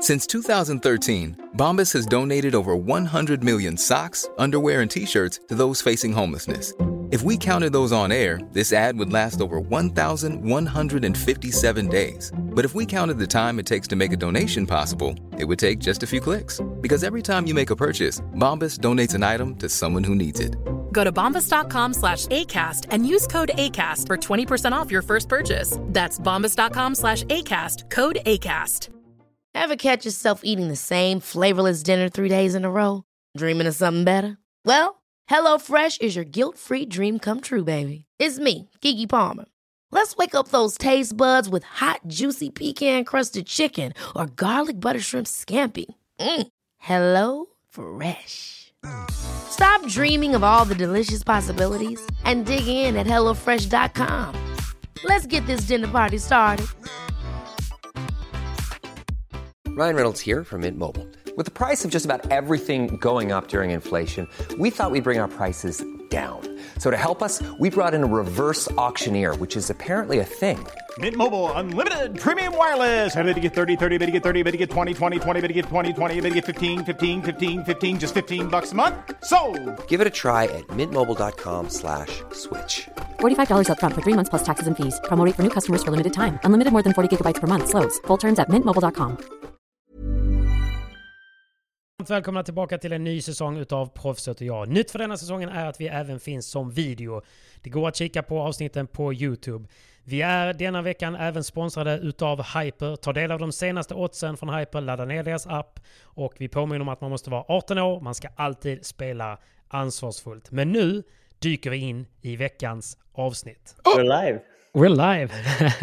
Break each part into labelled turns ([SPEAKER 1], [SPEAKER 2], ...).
[SPEAKER 1] Since 2013, Bombas has donated over 100 million socks, underwear, and T-shirts to those facing homelessness. If we counted those on air, this ad would last over 1,157 days. But if we counted the time it takes to make a donation possible, it would take just a few clicks. Because every time you make a purchase, Bombas donates an item to someone who needs it.
[SPEAKER 2] Go to bombas.com/ACAST and use code ACAST for 20% off your first purchase. That's bombas.com/ACAST, code ACAST.
[SPEAKER 3] Ever catch yourself eating the same flavorless dinner 3 days in a row? Dreaming of something better? Well, HelloFresh is your guilt-free dream come true, baby. It's me, Keke Palmer. Let's wake up those taste buds with hot, juicy pecan-crusted chicken or garlic butter shrimp scampi. Hello Fresh. Stop dreaming of all the delicious possibilities and dig in at HelloFresh.com. Let's get this dinner party started.
[SPEAKER 4] Ryan Reynolds here from Mint Mobile. With the price of just about everything going up during inflation, we thought we'd bring our prices down. So to help us, we brought in a reverse auctioneer, which is apparently a thing.
[SPEAKER 5] Mint Mobile Unlimited Premium Wireless. How to get 30, 30, bit to get 30, bit to get 20, 20, 20, bit to get 20, 20, bit to get 15, 15, 15, 15, just $15 a month? Sold!
[SPEAKER 4] Give it a try at mintmobile.com/switch.
[SPEAKER 6] $45 up front for 3 months plus taxes and fees. Promo rate for new customers for limited time. Unlimited more than 40 gigabytes per month. Slows full terms at mintmobile.com.
[SPEAKER 7] Välkomna tillbaka till en ny säsong utav Proffset och jag. Nytt för denna säsongen är att vi även finns som video. Det går att kika på avsnitten på YouTube. Vi är denna veckan även sponsrade utav Hyper. Ta del av de senaste oddsen från Hyper, ladda ner deras app. Och vi påminner om att man måste vara 18 år. Man ska alltid spela ansvarsfullt. Men nu dyker vi in i veckans avsnitt.
[SPEAKER 8] We're live.
[SPEAKER 7] We're live.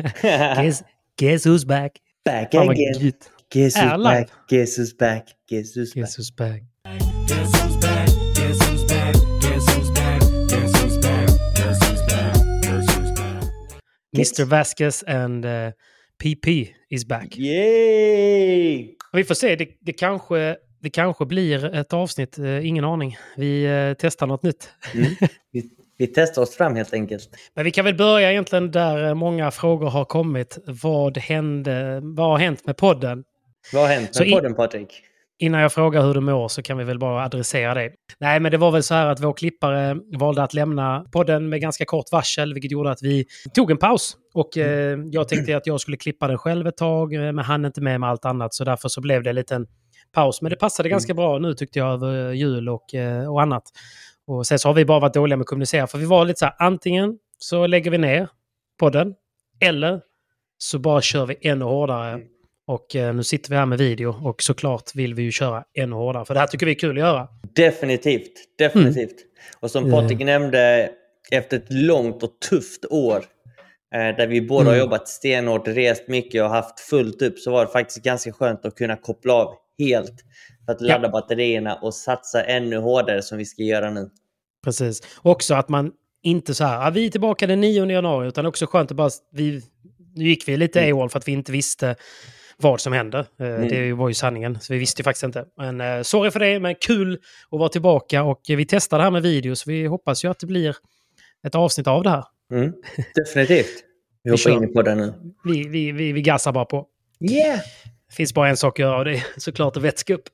[SPEAKER 7] guess who's back?
[SPEAKER 8] Back again. Guess who's back? Guess who's back? Guess who's
[SPEAKER 7] Guess who's back?
[SPEAKER 9] Guess who's back? Guess who's back? Guess who's back? Guess who's back? Guess who's back? Guess who's back?
[SPEAKER 7] Mr. Vasquez and PP is back.
[SPEAKER 8] Yay!
[SPEAKER 7] Vi får se, det kanske blir ett avsnitt, ingen aning. Vi testar något nytt.
[SPEAKER 8] Vi testar oss fram helt enkelt.
[SPEAKER 7] Men vi kan väl börja egentligen där många frågor har kommit. Vad har hänt med podden?
[SPEAKER 8] Vad har hänt med podden, Patrik?
[SPEAKER 7] Innan jag frågar hur du mår så kan vi väl bara adressera det. Nej, men det var väl så här att vår klippare valde att lämna podden med ganska kort varsel, vilket gjorde att vi tog en paus. Och jag tänkte att jag skulle klippa den själv ett tag, men han inte med allt annat. Så därför så blev det en liten paus. Men det passade ganska bra nu tyckte jag över jul och annat. Och sen så har vi bara varit dåliga med att kommunicera. För vi var lite så här, antingen så lägger vi ner podden eller så bara kör vi ännu hårdare. Och nu sitter vi här med video och såklart vill vi ju köra ännu hårdare. För det här tycker vi är kul att göra.
[SPEAKER 8] Definitivt. Och som Patrik nämnde, efter ett långt och tufft år där vi båda har jobbat stenhårt, rest mycket och haft fullt upp, så var det faktiskt ganska skönt att kunna koppla av helt för att ladda batterierna och satsa ännu hårdare som vi ska göra nu.
[SPEAKER 7] Precis. Också att man inte så här, vi är tillbaka den 9 januari, utan också skönt att bara, nu gick vi lite AWOL för att vi inte visste vad som hände. Det var ju sanningen, så vi visste ju faktiskt inte. Men sorry för det, men kul att vara tillbaka och vi testar det här med video, så vi hoppas ju att det blir ett avsnitt av det här.
[SPEAKER 8] Definitivt. Vi hoppar in på det nu.
[SPEAKER 7] Vi gassar bara på.
[SPEAKER 8] Yeah!
[SPEAKER 7] Det finns bara en sak att göra och det är såklart att vätska upp.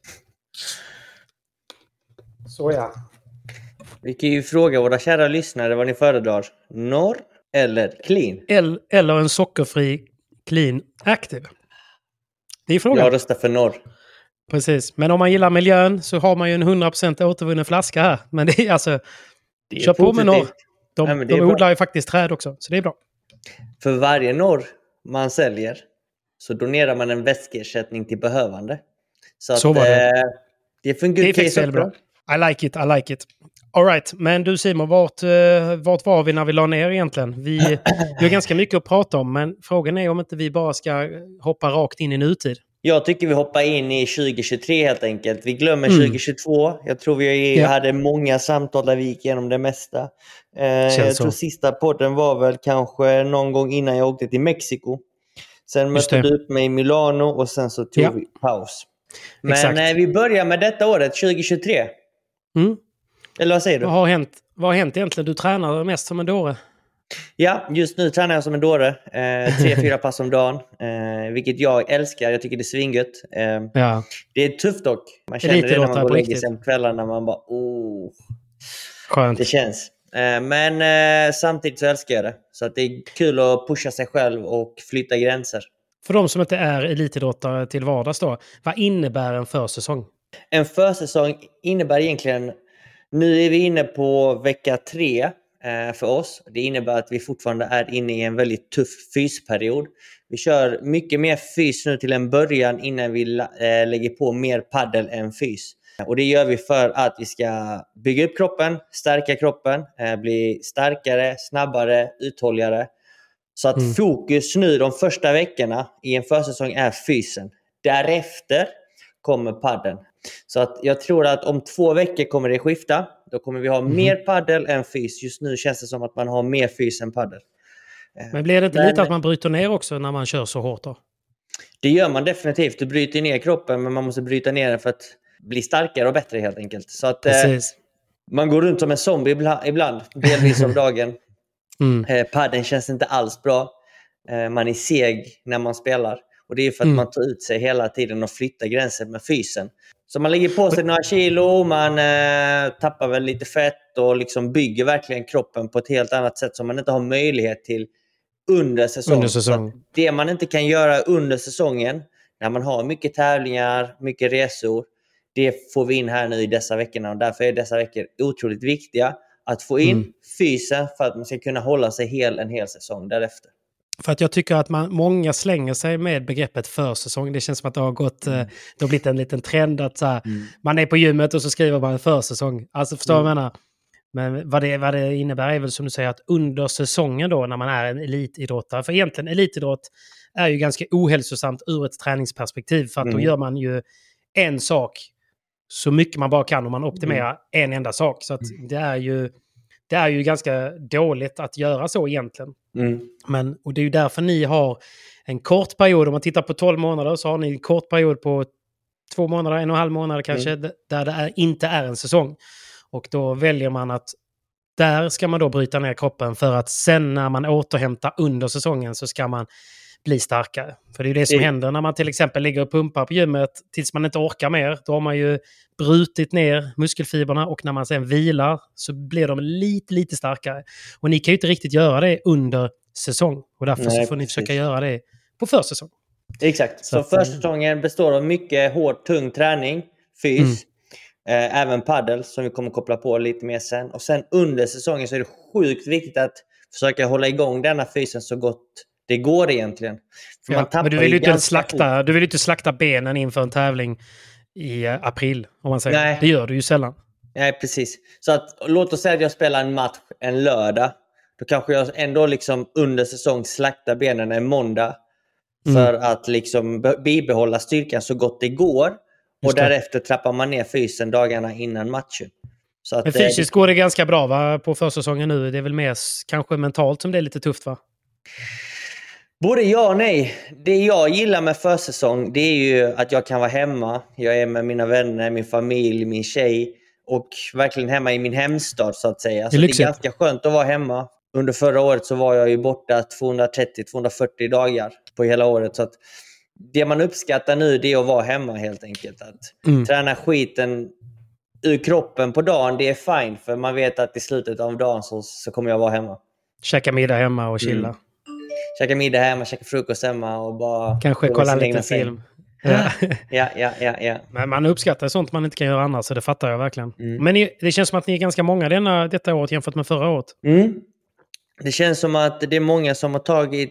[SPEAKER 7] Så ja.
[SPEAKER 8] Vi kan ju fråga våra kära lyssnare vad ni föredrar. Norr eller clean?
[SPEAKER 7] Eller en sockerfri clean active. Det är frågan.
[SPEAKER 8] Jag röstar för norr.
[SPEAKER 7] Precis. Men om man gillar miljön så har man ju en 100% återvunnen flaska här. Men det är alltså... Kör på med norr. De odlar ju faktiskt träd också. Så det är bra.
[SPEAKER 8] För varje norr man säljer så donerar man en väskersättning till behövande. Så var det. Det fungerar faktiskt bra.
[SPEAKER 7] I like it. All right, men du Simon, vart var vi när vi la ner egentligen? Vi har ganska mycket att prata om, men frågan är om inte vi bara ska hoppa rakt in i nutid.
[SPEAKER 8] Jag tycker vi hoppar in i 2023 helt enkelt. Vi glömmer 2022. Jag tror vi hade många samtal där vi gick igenom det mesta. Jag tror sista podden var väl kanske någon gång innan jag åkte till Mexiko. Sen mötte du upp mig i Milano och sen så tog vi paus. Men vi börjar med detta året, 2023. Eller vad säger du?
[SPEAKER 7] Vad har hänt egentligen? Du tränar mest som en dåre.
[SPEAKER 8] Ja, just nu tränar jag som en dåre. 3-4 pass om dagen. Vilket jag älskar. Jag tycker det är svingött.
[SPEAKER 7] Ja.
[SPEAKER 8] Det är tufft dock. Man känner det när man går och lägger sig på kvällarna. Man bara,
[SPEAKER 7] Skönt.
[SPEAKER 8] Det känns. Men samtidigt så älskar jag det. Så att det är kul att pusha sig själv och flytta gränser.
[SPEAKER 7] För de som inte är elitidrottare till vardags då, vad innebär en försäsong?
[SPEAKER 8] En försäsong innebär egentligen, nu är vi inne på vecka 3 för oss. Det innebär att vi fortfarande är inne i en väldigt tuff fysperiod. Vi kör mycket mer fys nu till en början innan vi lägger på mer paddel än fys. Och det gör vi för att vi ska bygga upp kroppen, stärka kroppen, bli starkare, snabbare, uthålligare. Så att fokus nu de första veckorna i en försäsong är fysen. Därefter kommer paddeln. Så att jag tror att om 2 veckor kommer det skifta. Då kommer vi ha mer paddel än fys. Just nu känns det som att man har mer fys än paddel.
[SPEAKER 7] Men blir det inte lite att man bryter ner också när man kör så hårt då?
[SPEAKER 8] Det gör man definitivt. Du bryter ner kroppen, men man måste bryta ner den för att bli starkare och bättre helt enkelt. Så att man går runt som en zombie ibland, delvis om dagen. Padden känns inte alls bra. Man är seg när man spelar. Och det är för att man tar ut sig hela tiden och flyttar gränser med fysen. Så man lägger på sig några kilo, man tappar väl lite fett och liksom bygger verkligen kroppen på ett helt annat sätt som man inte har möjlighet till under säsong. Så det man inte kan göra under säsongen, när man har mycket tävlingar, mycket resor, det får vi in här nu i dessa veckorna. Och därför är dessa veckor otroligt viktiga att få in fysen för att man ska kunna hålla sig en hel säsong därefter.
[SPEAKER 7] För att jag tycker att många slänger sig med begreppet försäsong. Det känns som att det har blivit en liten trend att så här, man är på gymmet och så skriver man en försäsong. Alltså förstår vad jag menar? Men vad det innebär är väl som du säger att under säsongen då när man är en elitidrottare. För egentligen elitidrott är ju ganska ohälsosamt ur ett träningsperspektiv. För att då gör man ju en sak så mycket man bara kan och man optimerar en enda sak. Så att det är ju ganska dåligt att göra så egentligen. Och det är ju därför ni har en kort period. Om man tittar på 12 månader så har ni en kort period på 2 månader, 1,5 månader kanske, där det inte är en säsong. Och då väljer man att där ska man då bryta ner kroppen för att sen när man återhämtar under säsongen så ska man bli starkare. För det är ju det som händer när man till exempel ligger och pumpar på gymmet tills man inte orkar mer. Då har man ju brutit ner muskelfibrerna och när man sen vilar så blir de lite starkare. Och ni kan ju inte riktigt göra det under säsong. Och därför så får ni försöka göra det på försäsong.
[SPEAKER 8] Exakt. Så försäsongen består av mycket hård, tung träning, fys. Även paddel som vi kommer koppla på lite mer sen. Och sen under säsongen så är det sjukt viktigt att försöka hålla igång denna fysen så gott det går egentligen. För
[SPEAKER 7] men du vill ju inte slakta benen inför en tävling i april. Om man säger. Nej. Det gör du ju sällan.
[SPEAKER 8] Nej, precis. Så att, låt oss säga att jag spelar en match en lördag. Då kanske jag ändå liksom under säsong slaktar benen en måndag. För att liksom bibehålla styrkan så gott det går. Och därefter trappar man ner fysen dagarna innan matchen. Så att,
[SPEAKER 7] men fysiskt går det ganska bra va, på försäsongen nu. Det är väl mer kanske mentalt som det är lite tufft va?
[SPEAKER 8] Både ja och nej. Det jag gillar med försäsong det är ju att jag kan vara hemma. Jag är med mina vänner, min familj, min tjej. Och verkligen hemma i min hemstad så att säga. Så det är ganska skönt att vara hemma. Under förra året så var jag ju borta 230-240 dagar på hela året. Så att det man uppskattar nu det är att vara hemma helt enkelt. Att träna skiten ur kroppen på dagen, det är fine. För man vet att i slutet av dagen så kommer jag vara hemma.
[SPEAKER 7] Käka middag hemma och chilla.
[SPEAKER 8] Käka middag hemma, käka frukost hemma och bara...
[SPEAKER 7] Kanske kolla lite film.
[SPEAKER 8] Ja.
[SPEAKER 7] Men man uppskattar sånt man inte kan göra annars, så det fattar jag verkligen. Men det känns som att ni är ganska många detta året jämfört med förra året.
[SPEAKER 8] Det känns som att det är många som har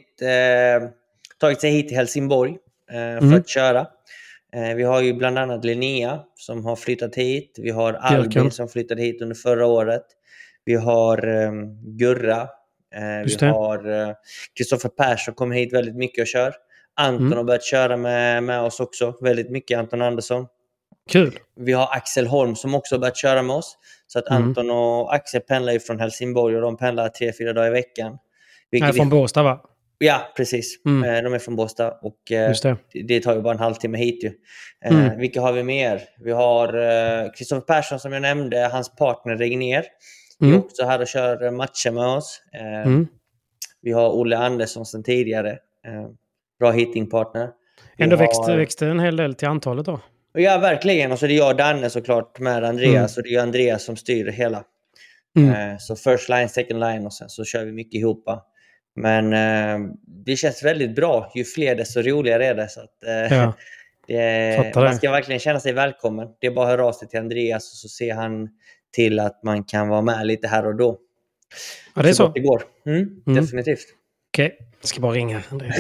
[SPEAKER 8] tagit sig hit till Helsingborg för att köra. Vi har ju bland annat Linnea som har flyttat hit. Vi har Albin som flyttade hit under förra året. Vi har Gurra. Vi har Kristoffer Persson kommer hit väldigt mycket och kör. Anton har börjat köra med oss också. Väldigt mycket Anton Andersson.
[SPEAKER 7] Kul.
[SPEAKER 8] Vi har Axel Holm som också har börjat köra med oss. Så att Anton och Axel pendlar ju från Helsingborg och de pendlar 3-4 dagar i veckan.
[SPEAKER 7] Från Båstad va?
[SPEAKER 8] Ja, precis. De är från Båstad och det tar ju bara en halvtimme hit ju. Vilka har vi mer? Vi har Kristoffer Persson som jag nämnde, hans partner Regner. Vi är också här och kör matcher med oss. Vi har Olle Andersson sedan tidigare. Bra hittingpartner.
[SPEAKER 7] Ändå växte en hel del till antalet då.
[SPEAKER 8] Ja, verkligen. Och så är det jag och Danne såklart med Andreas. Och det är Andreas som styr hela. Så first line, second line och sen så kör vi mycket ihop. Men det känns väldigt bra. Ju fler desto roligare är det. Så att, man ska verkligen känna sig välkommen. Det är bara att höra av sig till Andreas och så ser han till att man kan vara med lite här och då.
[SPEAKER 7] Ja, det är så.
[SPEAKER 8] Det går. Definitivt.
[SPEAKER 7] Okej, jag ska bara ringa Andreas.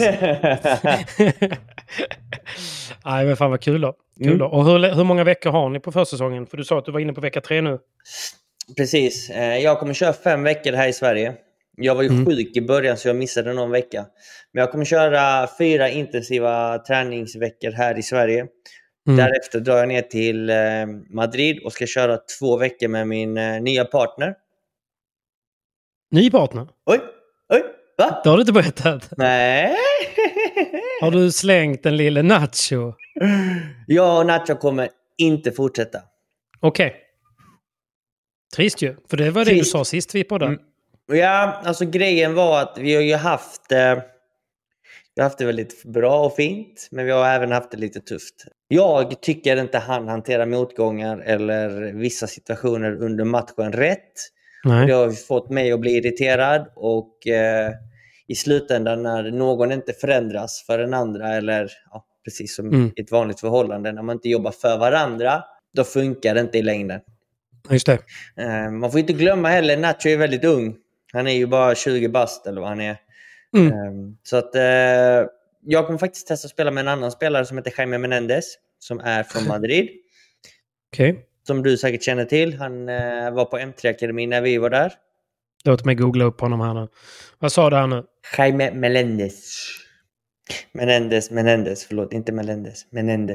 [SPEAKER 7] Nej, men fan vad kul då. Och hur många veckor har ni på försäsongen? För du sa att du var inne på vecka 3 nu.
[SPEAKER 8] Precis. Jag kommer köra 5 veckor här i Sverige. Jag var ju sjuk i början så jag missade någon vecka. Men jag kommer köra 4 intensiva träningsveckor här i Sverige. Därefter drar jag ner till Madrid och ska köra 2 veckor med min nya partner.
[SPEAKER 7] Ny partner?
[SPEAKER 8] Oj, va?
[SPEAKER 7] Det har du inte berättat.
[SPEAKER 8] Nej.
[SPEAKER 7] Har du slängt den lille Nacho?
[SPEAKER 8] Jag och Nacho kommer inte fortsätta.
[SPEAKER 7] Okej. Trist ju, för det var det du sa sist vi poddade.
[SPEAKER 8] Ja, alltså grejen var att vi har ju haft det väldigt bra och fint, men vi har även haft det lite tufft. Jag tycker inte han hanterar motgångar eller vissa situationer under matchen rätt. Nej. Det har fått mig att bli irriterad och i slutändan när någon inte förändras för den andra eller precis som i ett vanligt förhållande, när man inte jobbar för varandra, då funkar det inte i längden.
[SPEAKER 7] Just det.
[SPEAKER 8] Man får inte glömma heller, Nacho är väldigt ung. Han är ju bara 20 bast eller vad han är. Så att jag kommer faktiskt testa att spela med en annan spelare som heter Jaime Menendez, som är från Madrid.
[SPEAKER 7] Okej.
[SPEAKER 8] Som du säkert känner till. Han var på M3-akademin när vi var där.
[SPEAKER 7] Låt mig googla upp honom här nu. Vad sa du här nu?
[SPEAKER 8] Jaime Menendez. Menendez. Förlåt, inte Melendez.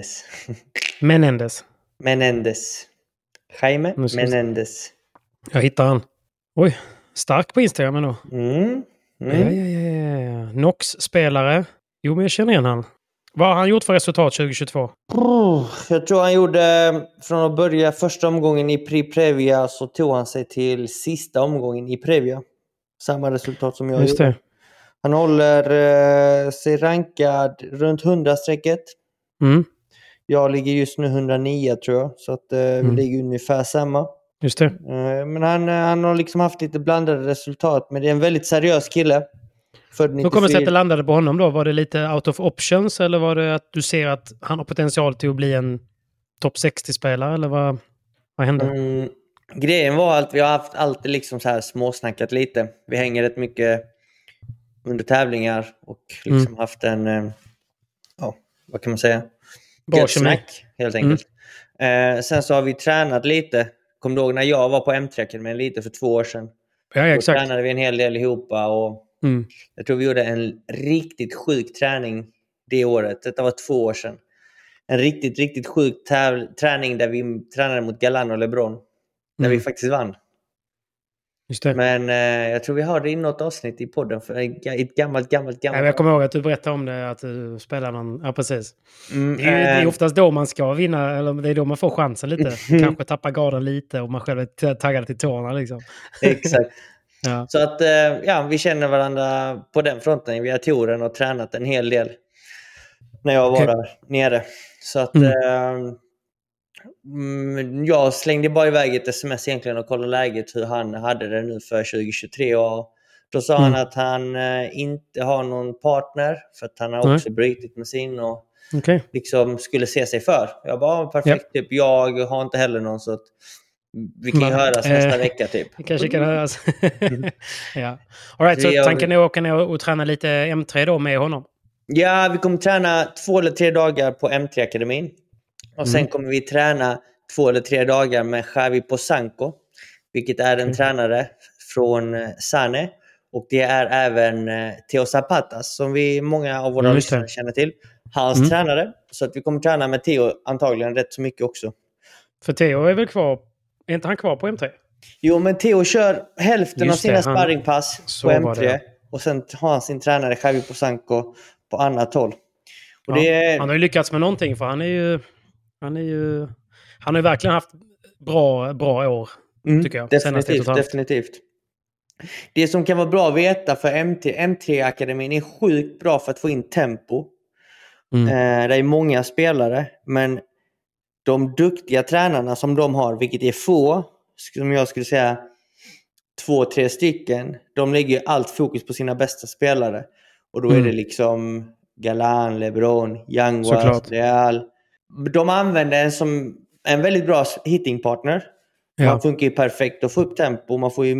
[SPEAKER 8] Menendez. Jaime Menendez.
[SPEAKER 7] Jag hittar han. Oj, stark på Instagram ändå. Ja. Nox-spelare. Jo, men jag känner igen han. Vad har han gjort för resultat 2022?
[SPEAKER 8] Jag tror han gjorde, från att börja första omgången i Previa så tog han sig till sista omgången i Previa. Samma resultat som jag gjorde. Han håller sig rankad runt 100-strecket. Jag ligger just nu 109 tror jag. Så att vi ligger ungefär samma.
[SPEAKER 7] Just det.
[SPEAKER 8] Men han har liksom haft lite blandade resultat. Men det är en väldigt seriös kille.
[SPEAKER 7] Hur kommer det sig att det landade på honom då? Var det lite out of options? Eller var det att du ser att han har potential till att bli en topp 60-spelare? Eller vad hände?
[SPEAKER 8] Grejen var att vi har alltid liksom så här småsnackat lite. Vi hänger rätt mycket under tävlingar. Och liksom haft en, vad kan man säga?
[SPEAKER 7] Bra
[SPEAKER 8] snack helt enkelt. Sen så har vi tränat lite. Kom du ihåg när jag var på M3-akademin lite för 2 år sedan?
[SPEAKER 7] Ja, exakt.
[SPEAKER 8] Då tränade vi en hel del ihop och jag tror vi gjorde en riktigt sjuk träning det året. Detta var 2 år sedan. En riktigt sjuk träning där vi tränade mot Galán och LeBron. Där vi faktiskt vann.
[SPEAKER 7] Just det.
[SPEAKER 8] Men jag tror vi har det i något avsnitt i podden. För ett gammalt.
[SPEAKER 7] Jag kommer ihåg att du berättade om det, att du spelar någon... Ja, precis. Det är oftast då man ska vinna, eller det är då man får chansen lite. Kanske tappa garden lite och man själv är taggad till tårna liksom.
[SPEAKER 8] Exakt.
[SPEAKER 7] Ja.
[SPEAKER 8] Så att vi känner varandra på den fronten. Vi har touren och tränat en hel del när jag var där nere. Så att jag slängde bara iväg ett sms egentligen och kollade läget hur han hade det nu för 2023. Och då sa han att han inte har någon partner för att han har också brutit med sin och liksom skulle se sig för. Jag bara, perfekt, typ, jag har inte heller någon, så att vi kan ju höras nästa vecka typ.
[SPEAKER 7] Vi kanske kan höras. Ja. All right, så tanken är att åka ner och träna lite M3 då med honom?
[SPEAKER 8] Ja, vi kommer träna 2 eller 3 dagar på M3-akademin. Och sen kommer vi träna 2 eller 3 dagar med Xavi Posanco, vilket är en tränare från Sane. Och det är även Theo Zapatas, som många av våra lyssnare känner till. Hans tränare. Så att vi kommer träna med Theo antagligen rätt så mycket också.
[SPEAKER 7] För Theo är väl kvar... Är inte han kvar på M3?
[SPEAKER 8] Jo, men Theo kör hälften av sina sparringpass på M3. Och sen har han sin tränare Xavi Posanco på annat håll. Och
[SPEAKER 7] han har ju lyckats med någonting, för han har ju verkligen haft bra år, tycker jag.
[SPEAKER 8] Definitivt. Det som kan vara bra att veta för M3-akademin är sjukt bra för att få in tempo. Det är många spelare, men de duktiga tränarna som de har, vilket är få, som jag skulle säga 2-3 stycken, de lägger ju allt fokus på sina bästa spelare. Och då är det liksom Galan, LeBron, Yanguas, Real. De använder en som en väldigt bra hittingpartner. Man funkar ju perfekt att få upp tempo. Man får ju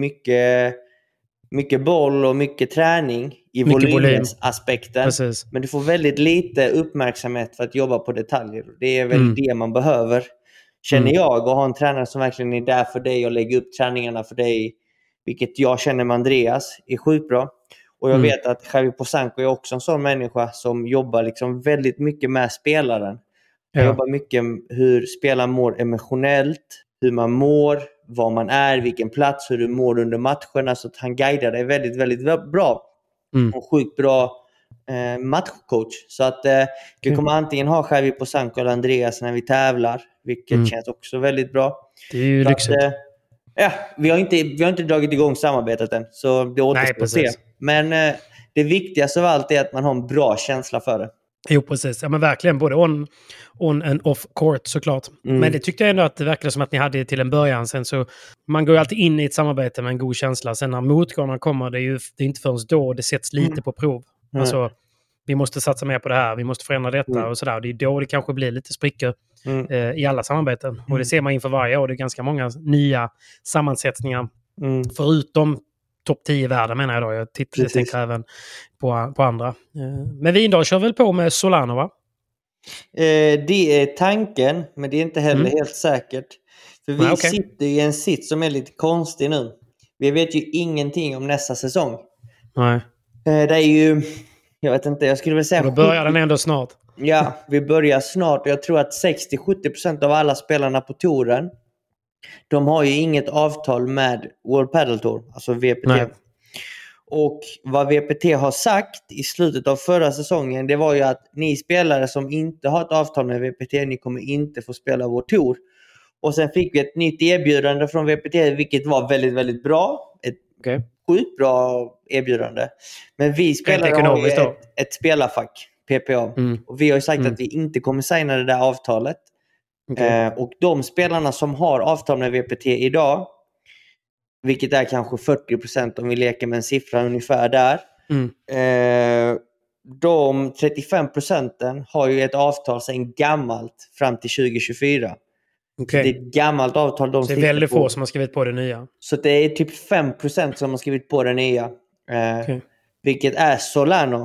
[SPEAKER 8] mycket boll och mycket träning i volymaspekten. Men du får väldigt lite uppmärksamhet för att jobba på detaljer. Det är väl det man behöver, känner jag, och ha en tränare som verkligen är där för dig och lägger upp träningarna för dig, vilket jag känner med Andreas är sjukt bra. Och jag vet att Javi Posanko är också en sån människa som jobbar liksom väldigt mycket med spelaren. Han jobbar mycket hur spelaren mår emotionellt, hur man mår, var man är, vilken plats, hur du mår under matcherna, så att han guidar dig väldigt, väldigt bra. Och sjukt bra matchcoach. Så att vi kommer antingen ha Javi Posanko eller Andreas när vi tävlar, vilket känns också väldigt bra.
[SPEAKER 7] Det är ju lyxigt.
[SPEAKER 8] Vi har inte dragit igång samarbetet än, så det återstår att se. Men det viktigaste av allt är att man har en bra känsla för det.
[SPEAKER 7] Jo, precis. Ja, men verkligen. Både on and off court, såklart. Men det tyckte jag ändå att det verkade som att ni hade till en början. Sen så, man går ju alltid in i ett samarbete med en god känsla. Sen när motgångarna kommer, det är inte förrän då det sätts lite på prov. Alltså, vi måste satsa mer på det här, vi måste förändra detta och sådär. Det är då det kanske blir lite sprickor i alla samarbeten. Och det ser man inför varje år. Det är ganska många nya sammansättningar. Förutom topp 10 i världen, menar jag då. Jag tänker även på andra. Men Vindal kör väl på med Solano, va?
[SPEAKER 8] Det är tanken, men det är inte heller helt säkert. För vi sitter i en sits som är lite konstig nu. Vi vet ju ingenting om nästa säsong.
[SPEAKER 7] Nej.
[SPEAKER 8] Det är ju, jag vet inte, jag skulle väl säga...
[SPEAKER 7] Och då börjar den ändå snart.
[SPEAKER 8] Ja, vi börjar snart. Och jag tror att 60-70% av alla spelarna på touren, de har ju inget avtal med World Padel Tour, alltså VPT. Nej. Och vad VPT har sagt i slutet av förra säsongen, det var ju att ni spelare som inte har ett avtal med VPT, ni kommer inte få spela vår tour. Och sen fick vi ett nytt erbjudande från VPT, vilket var väldigt, väldigt bra. Ett sjukt bra erbjudande. Men vi spelare har ju ett spelarfack, PPA. Och vi har ju sagt att vi inte kommer signa det där avtalet. Och de spelarna som har avtal med VPT idag, vilket är kanske 40% om vi leker med en siffra ungefär där, de 35% har ju ett avtal sedan gammalt fram till 2024. Det är ett gammalt avtal de
[SPEAKER 7] så det är väldigt få som har skrivit på det nya.
[SPEAKER 8] Så det är typ 5% som har skrivit på det nya. Vilket är Solano.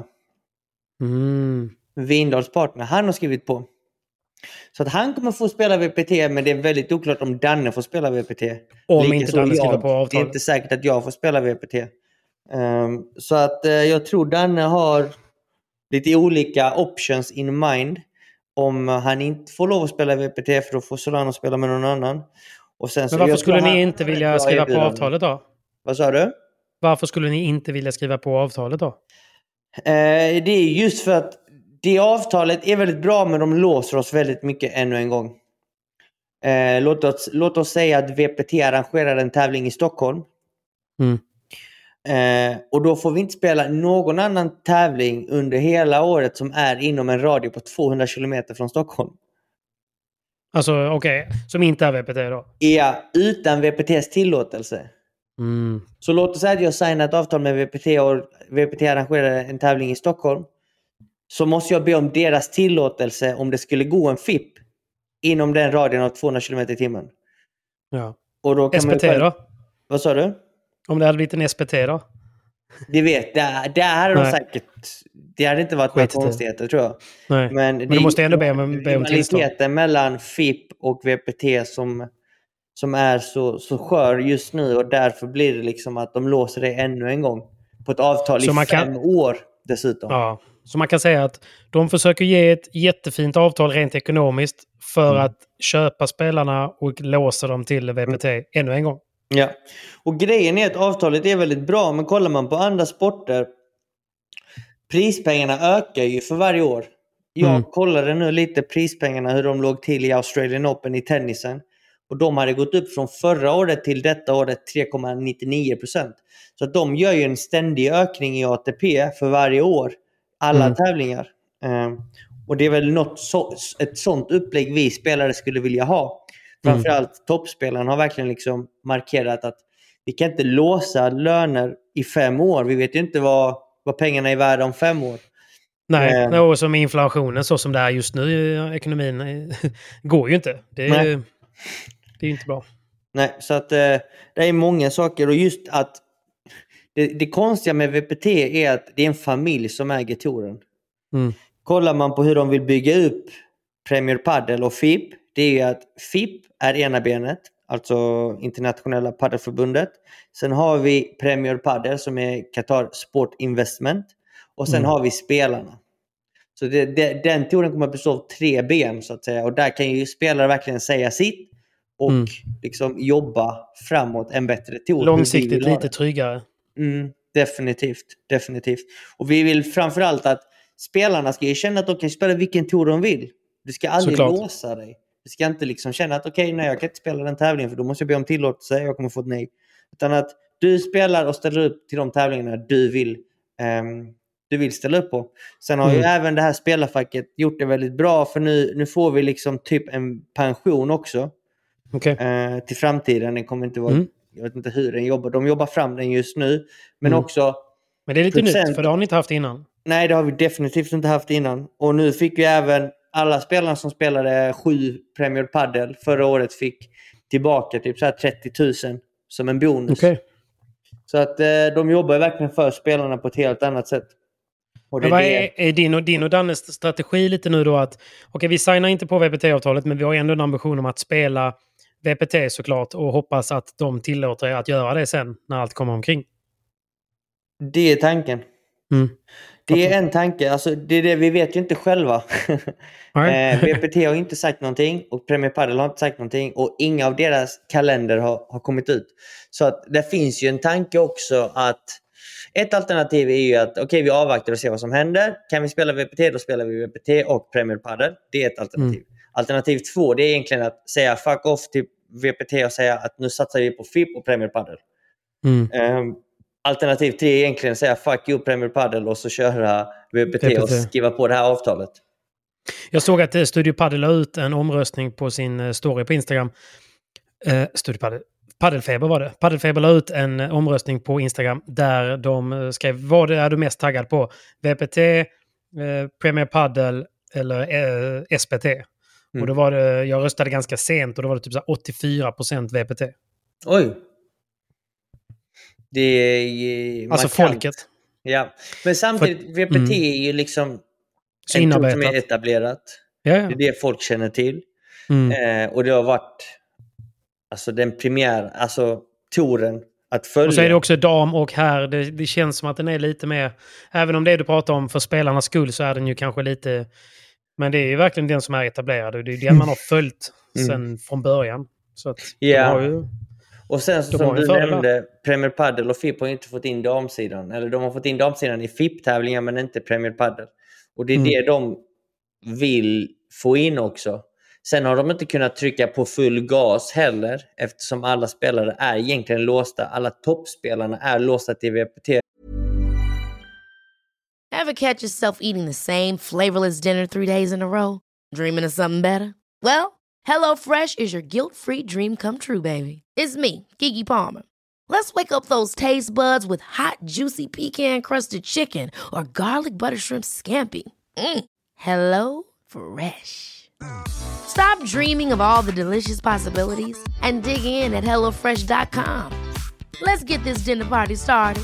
[SPEAKER 8] Vindals partner. Han har skrivit på. Så att han kommer få spela VPT, men det är väldigt oklart om Danne får spela VPT.
[SPEAKER 7] Om inte Danne skriver på avtalet.
[SPEAKER 8] Det är inte säkert att jag får spela VPT. Så att jag tror Danne har lite olika options in mind. Om han inte får lov att spela VPT, för då får Solano spela med någon annan. Och sen
[SPEAKER 7] men varför skulle ni inte vilja skriva på avtalet då?
[SPEAKER 8] Vad sa du?
[SPEAKER 7] Varför skulle ni inte vilja skriva på avtalet då?
[SPEAKER 8] Det är just för att det avtalet är väldigt bra, men de låser oss väldigt mycket ännu en gång. Låt oss säga att VPT arrangerar en tävling i Stockholm. Och då får vi inte spela någon annan tävling under hela året som är inom en radie på 200 kilometer från Stockholm.
[SPEAKER 7] Alltså okej, som inte är VPT då?
[SPEAKER 8] Ja, utan VPTs tillåtelse. Så låt oss säga att jag signar ett avtal med VPT och VPT arrangerar en tävling i Stockholm. Så måste jag be om deras tillåtelse om det skulle gå en FIP inom den radien av 200 km i timmen.
[SPEAKER 7] Ja.
[SPEAKER 8] Och då kan
[SPEAKER 7] SPT då?
[SPEAKER 8] Vad sa du?
[SPEAKER 7] Om det hade blivit en SPT då?
[SPEAKER 8] Det vet, det hade de säkert... Det hade inte varit några konstigheter, tror jag.
[SPEAKER 7] Nej. Men du måste ändå be om tillstånd.
[SPEAKER 8] Mellan FIP och VPT som är så skör just nu, och därför blir det liksom att de låser det ännu en gång på ett avtal i 5 år dessutom.
[SPEAKER 7] Ja, så man kan säga att de försöker ge ett jättefint avtal rent ekonomiskt för att köpa spelarna och låsa dem till VPT ännu en gång.
[SPEAKER 8] Ja, och grejen är att avtalet är väldigt bra, men kollar man på andra sporter, prispengarna ökar ju för varje år. Jag kollade nu lite prispengarna, hur de låg till i Australian Open i tennisen. Och de hade gått upp från förra året till detta året 3,99%. Så att de gör ju en ständig ökning i ATP för varje år. Alla tävlingar. Och det är väl ett sånt upplägg vi spelare skulle vilja ha. Framförallt toppspelarna har verkligen liksom markerat att vi kan inte låsa löner i 5 år. Vi vet ju inte vad pengarna är värda om 5 år.
[SPEAKER 7] Nej, och som inflationen så som det är just nu i ekonomin går ju inte. Det är ju inte bra.
[SPEAKER 8] Nej, så att det är många saker. Och just att det konstiga med VPT är att det är en familj som äger touren. Kollar man på hur de vill bygga upp Premier Padel och FIP, det är ju att FIP är ena benet, alltså internationella paddelförbundet. Sen har vi Premier Padel som är Qatar Sport Investment. Och sen har vi spelarna. Så den touren kommer att bestå av 3 ben så att säga. Och där kan ju spelare verkligen säga sitt och liksom jobba framåt en bättre tour.
[SPEAKER 7] Långsiktigt lite tryggare.
[SPEAKER 8] Definitivt. Och vi vill framförallt att spelarna ska ju känna att de kan spela vilken tour de vill. Du ska aldrig låsa dig. Du ska inte liksom känna att okej, nej, jag kan inte spela den tävlingen för då måste jag be om tillåtelse, jag kommer få ett nej. Utan att du spelar och ställer upp till de tävlingarna du vill ställa upp på. Sen har ju även det här spelarfacket gjort det väldigt bra, för nu får vi liksom typ en pension också. Till framtiden. Den kommer inte vara, jag vet inte hur den jobbar. De jobbar fram den just nu. Men också...
[SPEAKER 7] Men det är lite nytt, för det har ni inte haft innan.
[SPEAKER 8] Nej, det har vi definitivt inte haft innan. Och nu fick vi även alla spelarna som spelade 7 Premier Padel förra året fick tillbaka typ så här 30 000 som en bonus. Så att de jobbar verkligen för spelarna på ett helt annat sätt. Och det
[SPEAKER 7] vad är din och Dannes strategi lite nu då att vi signar inte på VPT-avtalet, men vi har ändå en ambition om att spela VPT såklart och hoppas att de tillåter att göra det sen när allt kommer omkring.
[SPEAKER 8] Det är tanken. Det är en tanke. Alltså, det är det vi vet ju inte själva. VPT har inte sagt någonting och Premier Padel har inte sagt någonting och inga av deras kalender har kommit ut. Så att det finns ju en tanke också att ett alternativ är ju att vi avvaktar och ser vad som händer. Kan vi spela VPT, då spelar vi VPT och Premier Padel. Det är ett alternativ. Alternativ 2, det är egentligen att säga fuck off till VPT och säga att nu satsar vi på FIP och Premier Padel. Alternativ 3 är egentligen att säga fuck you Premier Padel och så köra VPT och skriva på det här avtalet.
[SPEAKER 7] Jag såg att Studio Padel la ut en omröstning på sin story på Instagram. Studio Padel. Paddelfeber var det. Paddelfeber la ut en omröstning på Instagram där de skrev vad är du mest taggad på? VPT, Premier Padel eller SPT? Och då var det, jag röstade ganska sent och då var det typ så 84% VPT.
[SPEAKER 8] Oj! Det är
[SPEAKER 7] alltså folket.
[SPEAKER 8] Ja, men samtidigt VPT är ju liksom
[SPEAKER 7] så
[SPEAKER 8] en tour som är etablerat. Det är det folk känner till. Och det har varit alltså den touren att följa.
[SPEAKER 7] Och så är det också dam och herr. Det känns som att den är lite mer, även om det du pratar om för spelarnas skull så är den ju kanske lite, men det är ju verkligen den som är etablerad och det är den man har följt sen från början. Så att
[SPEAKER 8] och sen som du nämnde, Premier Padel och FIP har inte fått in damsidan. Eller de har fått in damsidan i FIP-tävlingar men inte Premier Padel. Och det är det de vill få in också. Sen har de inte kunnat trycka på full gas heller eftersom alla spelare är egentligen låsta. Alla toppspelarna är låsta till VPT.
[SPEAKER 3] Ever catch yourself eating the same flavorless dinner 3 days in a row? Dreaming of something better? Well, HelloFresh is your guilt-free dream come true, baby. It's me, Keke Palmer. Let's wake up those taste buds with hot, juicy pecan-crusted chicken or garlic butter shrimp scampi. Hello Fresh. Stop dreaming of all the delicious possibilities and dig in at HelloFresh.com. Let's get this dinner party started.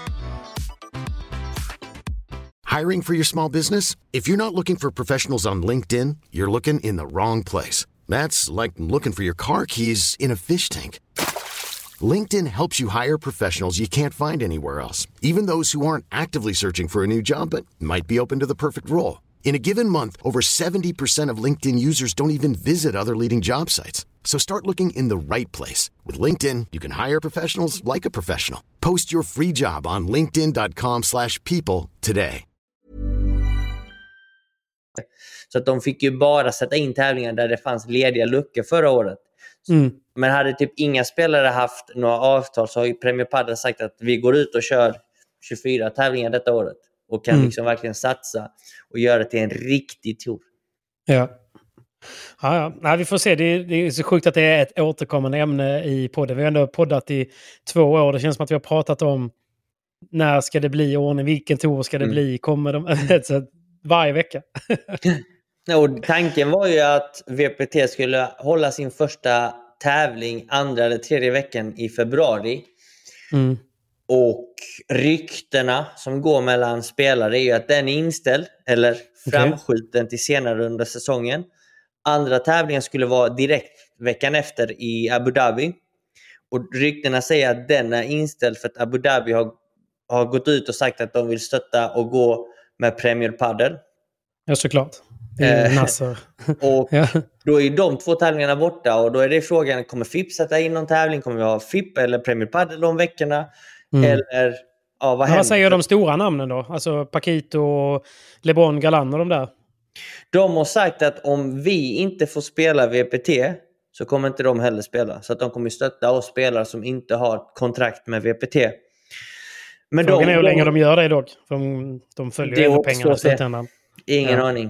[SPEAKER 10] Hiring for your small business? If you're not looking for professionals on LinkedIn, you're looking in the wrong place. That's like looking for your car keys in a fish tank. LinkedIn helps you hire professionals you can't find anywhere else, even those who aren't actively searching for a new job but might be open to the perfect role. In a given month, over 70% of LinkedIn users don't even visit other leading job sites. So start looking in the right place. With LinkedIn, you can hire professionals like a professional. Post your free job on linkedin.com/people today.
[SPEAKER 8] Så att de fick ju bara sätta in tävlingar där det fanns lediga luckor förra året. Men hade typ inga spelare haft några avtal så har ju Premier Padel sagt att vi går ut och kör 24 tävlingar detta året. Och kan liksom verkligen satsa och göra det till en riktig tour.
[SPEAKER 7] Ja. Ja. Nej, vi får se. Det är så sjukt att det är ett återkommande ämne i podden. Vi har ändå poddat i 2 år. Det känns som att vi har pratat om när ska det bli ordning, vilken tour ska det bli, kommer de så varje vecka.
[SPEAKER 8] Och tanken var ju att VPT skulle hålla sin första tävling 2:a eller 3:e veckan i februari. Och ryktena som går mellan spelare är ju att den är inställd eller framskjuten till senare under säsongen. Andra tävlingen skulle vara direkt veckan efter i Abu Dhabi. Och ryktena säger att den är inställd för att Abu Dhabi har gått ut och sagt att de vill stötta och gå med Premier Padel.
[SPEAKER 7] Ja, såklart. Det är Nasser.
[SPEAKER 8] Och då är de 2 tävlingarna borta och då är det frågan, kommer FIP sätta in någon tävling? Kommer vi ha FIP eller Premier Padel de veckorna? Eller vad händer?
[SPEAKER 7] Vad säger de stora namnen då? Alltså Paquito och LeBron Galan och de där?
[SPEAKER 8] De har sagt att om vi inte får spela VPT så kommer inte de heller spela. Så att de kommer stötta oss spelare som inte har kontrakt med VPT. Men
[SPEAKER 7] frågan är hur länge de gör det dock. För de följer ju pengarna i slutändan.
[SPEAKER 8] Ingen aning.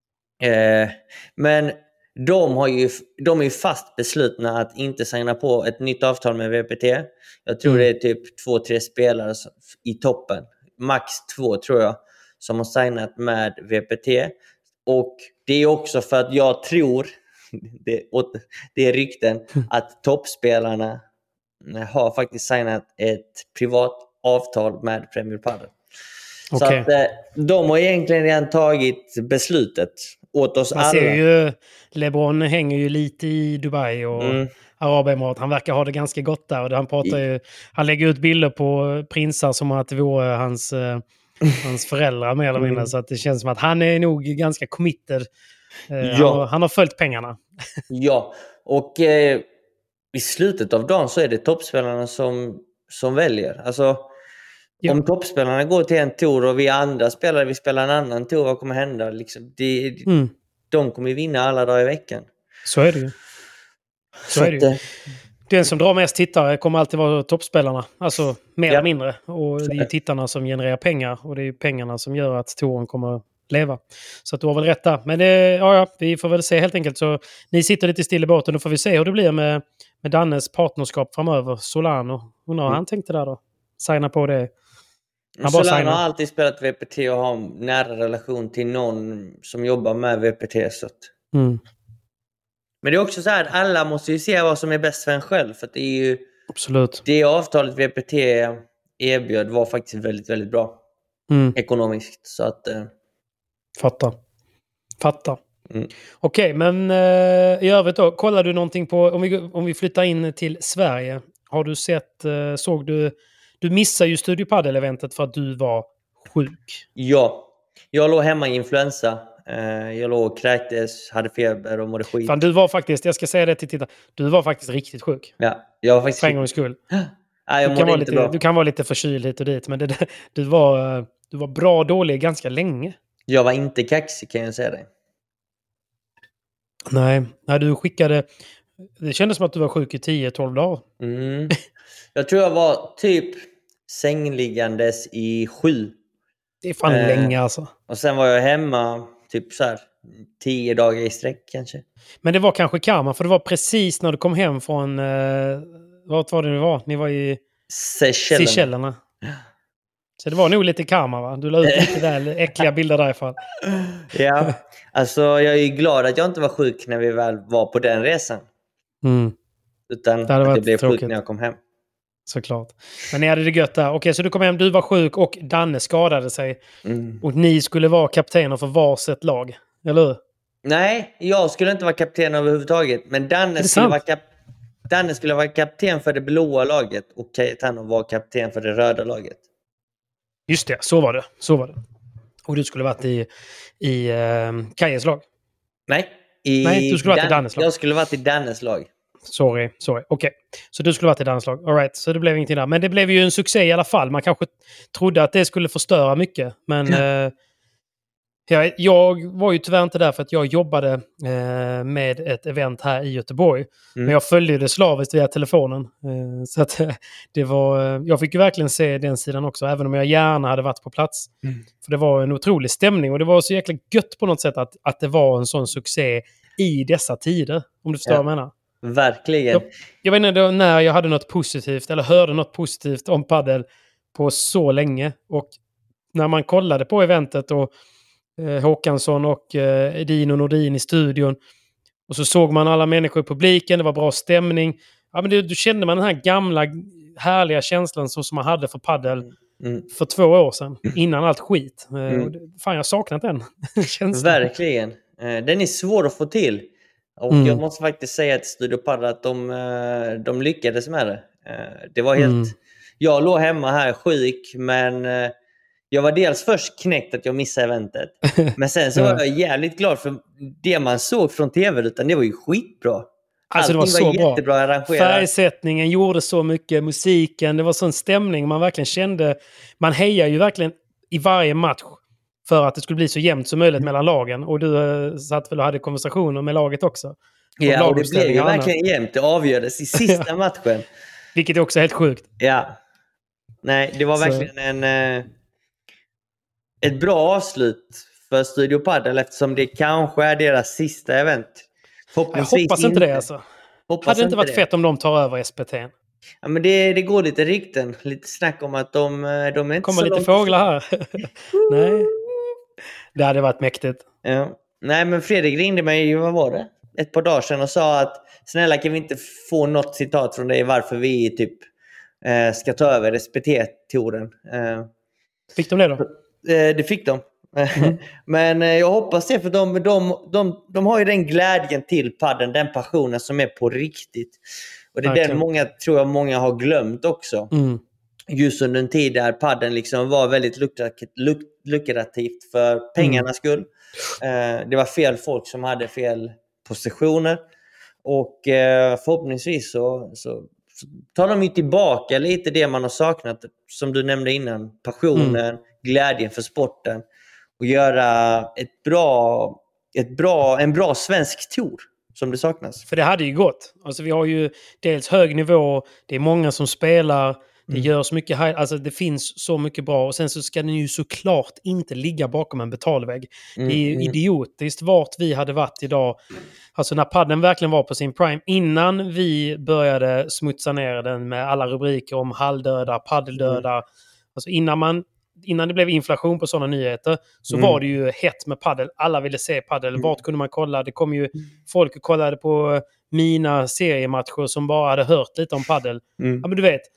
[SPEAKER 8] Men de är ju fast beslutna att inte signa på ett nytt avtal med VPT. Jag tror det är typ 2-3 spelare i toppen. Max 2 tror jag som har signat med VPT. Och det är också för att jag tror, det är rykten, att toppspelarna har faktiskt signat ett privat avtal med Premier Padel. Så att de har egentligen redan tagit beslutet åt oss alla. Man ser
[SPEAKER 7] ju, LeBron hänger ju lite i Dubai och Arabemiraten. Han verkar ha det ganska gott där. Och han lägger ut bilder på prinsar som att det vore hans föräldrar mer eller mindre. Så att det känns som att han är nog ganska committed. Han har följt pengarna.
[SPEAKER 8] Ja, och i slutet av dagen så är det toppspelarna som väljer. Alltså, om toppspelarna går till en tour och vi andra spelare vi spelar en annan tour, vad kommer hända? Liksom, de kommer vinna alla dagar i veckan.
[SPEAKER 7] Så är det ju. Så är det ju. Den som drar mest tittare kommer alltid vara toppspelarna. Alltså mer eller mindre. Och det är tittarna som genererar pengar. Och det är pengarna som gör att touren kommer leva. Så att du har väl rätt där. Men vi får väl se helt enkelt. Så ni sitter lite still i båten. Då får vi se hur det blir med Dannes partnerskap framöver. Undrar hur han tänkte där då. Signa på det.
[SPEAKER 8] Solano har alltid spelat VPT och har en nära relation till någon som jobbar med VPT. Så att... Men det är också så här att alla måste ju se vad som är bäst för en själv. För att det är ju...
[SPEAKER 7] Absolut.
[SPEAKER 8] Det avtalet VPT erbjöd var faktiskt väldigt, väldigt bra. Ekonomiskt. Så att...
[SPEAKER 7] Fattar. Okej, men i övrigt då. Kollar du någonting på... Om vi flyttar in till Sverige. Har du sett... Såg du... Du missade ju Studio Padel-eventet för att du var sjuk.
[SPEAKER 8] Ja, jag låg hemma i influensa. Jag låg och kräktes, hade feber och mådde skit.
[SPEAKER 7] Fan, du var faktiskt, jag ska säga det till tittarna, du var faktiskt riktigt sjuk.
[SPEAKER 8] Ja, jag var faktiskt...
[SPEAKER 7] För en gångs skull.
[SPEAKER 8] Nej, jag mådde inte bra.
[SPEAKER 7] Du kan vara lite förkyld hit och dit, men du var bra dålig ganska länge.
[SPEAKER 8] Jag var inte kaxig, kan jag säga det.
[SPEAKER 7] Nej, du skickade... Det kändes som att du var sjuk i 10-12 dagar.
[SPEAKER 8] Jag tror jag var typ sängliggandes i 7.
[SPEAKER 7] Det är fan länge alltså.
[SPEAKER 8] Och sen var jag hemma typ så här 10 dagar i sträck kanske.
[SPEAKER 7] Men det var kanske karma, för det var precis när du kom hem från... Vart var det ni var? Ni var i Seychellerna. Så det var nog lite karma, va? Du la ut lite där äckliga bilder därifrån.
[SPEAKER 8] Ja, alltså jag är ju glad att jag inte var sjuk när vi väl var på den resan. Utan att jag blev sjuk när jag kom hem.
[SPEAKER 7] Såklart. Men ni hade det gött där. Okej, så du kom hem, du var sjuk och Danne skadade sig. Och ni skulle vara kaptener för varsitt lag, eller hur?
[SPEAKER 8] Nej, jag skulle inte vara kapten överhuvudtaget. Men Danne skulle vara kapten för det blåa laget och Cayetano var kapten för det röda laget.
[SPEAKER 7] Just det, så var det. Och du skulle varit i Kajes lag?
[SPEAKER 8] Nej,
[SPEAKER 7] du skulle varit i Dannes lag.
[SPEAKER 8] Jag skulle varit i Dannes lag.
[SPEAKER 7] Sorry. Okej. Så du skulle varit i Dannes lag. All right. Så det blev ingenting där. Men det blev ju en succé i alla fall. Man kanske trodde att det skulle förstöra mycket. Men Jag var ju tyvärr inte där för att jag jobbade med ett event här i Göteborg. Men jag följde det slaviskt via telefonen. Så att det var... Jag fick ju verkligen se den sidan också, även om jag gärna hade varit på plats. För det var en otrolig stämning och det var så jäkla gött på något sätt att det var en sån succé i dessa tider, om du förstår vad jag menar.
[SPEAKER 8] Verkligen.
[SPEAKER 7] Jag vet inte när jag hade något positivt eller hörde något positivt om paddel på så länge. Och när man kollade på eventet och Håkansson och Edin och Nordin i studion och så såg man alla människor i publiken, det var bra stämning. Ja, men då kände man den här gamla härliga känslan som man hade för paddel för 2 år sedan, innan allt skit. Fan, jag har saknat den känslan.
[SPEAKER 8] Verkligen. Den är svår att få till. Och jag måste faktiskt säga till Studio Paddel att de lyckades med det. Det var helt... Jag låg hemma här sjuk, men jag var dels först knäckt att jag missade eventet. Men sen så var jag jävligt glad för det man såg från tv-rutan. Det var ju skitbra.
[SPEAKER 7] Alltså det var så
[SPEAKER 8] jättebra arrangerat.
[SPEAKER 7] Färgsättningen gjorde så mycket, musiken, det var sån stämning. Man verkligen kände... Man hejar ju verkligen i varje match för att det skulle bli så jämnt som möjligt mellan lagen. Och du satt väl och hade konversationer med laget också.
[SPEAKER 8] Ja, och det blev ju verkligen jämnt. Det avgördes i sista matchen.
[SPEAKER 7] Vilket är också helt sjukt.
[SPEAKER 8] Ja. Nej, det var verkligen ett bra avslut för Studio Paddel eftersom det kanske är deras sista event.
[SPEAKER 7] Jag hoppas inte det alltså. Hade det inte varit fett om de tar över SPT?
[SPEAKER 8] Ja, men det går lite rykten. Lite snack om att de är inte
[SPEAKER 7] kommer
[SPEAKER 8] så
[SPEAKER 7] lite fåglar här. Nej. Det hade varit mäktigt.
[SPEAKER 8] Ja. Nej, men Fredrik ringde mig, vad var det? Ett par dagar sedan och sa att snälla kan vi inte få något citat från dig varför vi typ ska ta över SPT-touren.
[SPEAKER 7] Fick de det då?
[SPEAKER 8] Det fick de. Men jag hoppas det för de har ju den glädjen till padden, den passionen som är på riktigt. Och det är den tror jag många har glömt också. Just under en tid där padden liksom var väldigt lukrativt för pengarnas skull. Det var fel folk som hade fel positioner. Och förhoppningsvis så tar de ju tillbaka lite det man har saknat, som du nämnde innan. Passionen, glädjen för sporten. Och göra en bra svensk tour som det saknas.
[SPEAKER 7] För det hade ju gått. Alltså vi har ju dels hög nivå, det är många som spelar, det görs mycket alltså det finns så mycket bra. Och sen så ska den ju såklart inte ligga bakom en betalvägg. Det är ju idiotiskt vart vi hade varit idag. Alltså när padden verkligen var på sin prime. Innan vi började smutsa ner den med alla rubriker om halldöda, paddeldöda. Alltså innan det blev inflation på sådana nyheter så var det ju hett med paddel. Alla ville se paddel. Vart kunde man kolla? Det kom ju folk och kollade på mina seriematcher som bara hade hört lite om paddel. Ja, men du vet.